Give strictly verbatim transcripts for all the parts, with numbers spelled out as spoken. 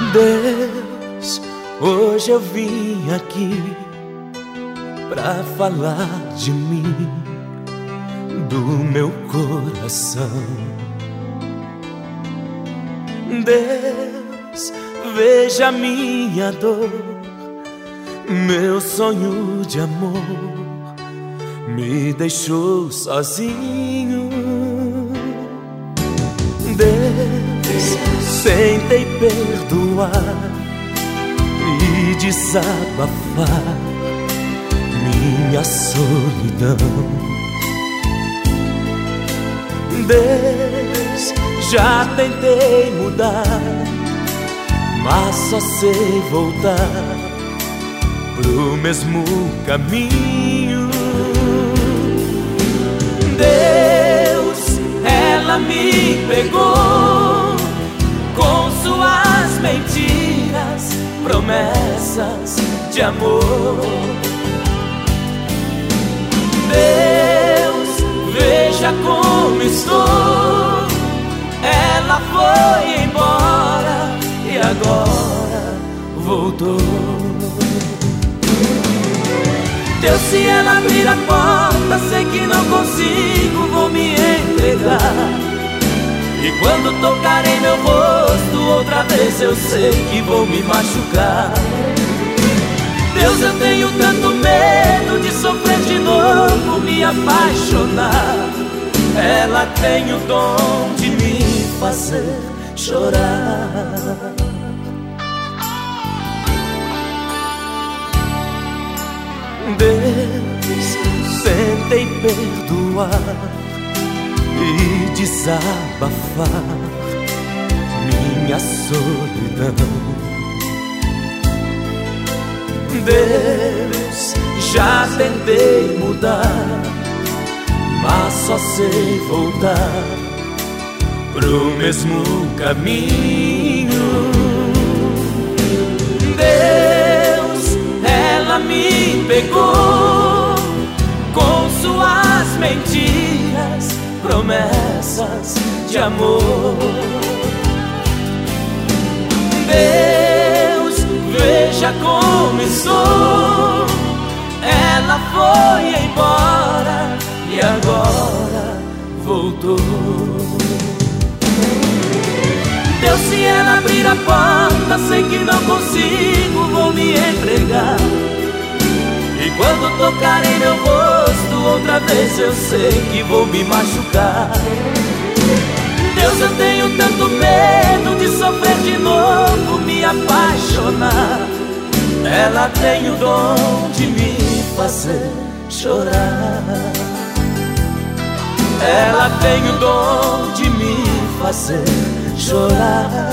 Deus, hoje eu vim aqui pra falar de mim, do meu coração. Deus, veja minha dor, meu sonho de amor me deixou sozinho. Deus, tentei perdoar e desabafar minha solidão. Deus, já tentei mudar, mas só sei voltar pro mesmo caminho. Deus, ela me pegou com suas mentiras, promessas de amor. Deus, veja como estou. Ela foi embora e agora voltou. Deus, se ela abrir a porta, sei que não consigo, vou me entregar. E quando tocar em meu rosto outra vez, eu sei que vou me machucar. Deus, eu tenho tanto medo de sofrer de novo, me apaixonar. Ela tem o dom de me fazer chorar. Deus, tentei perdoar e desabafar minha solidão. Deus, já tentei mudar, mas só sei voltar pro mesmo caminho. Deus, ela me pegou com suas mentiras, promessas de amor. Deus, veja como estou. Ela foi embora e agora voltou. Deus, se ela abrir a porta, sei que não consigo, vou me entregar. E quando tocar em meu rosto outra vez, eu sei que vou me machucar. Deus, eu tenho tanto medo de sofrer de novo, me apaixonar. Ela tem o dom de me fazer chorar. Ela tem o dom de me fazer chorar.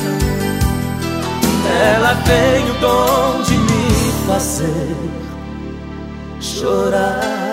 Ela tem o dom de me fazer chorar.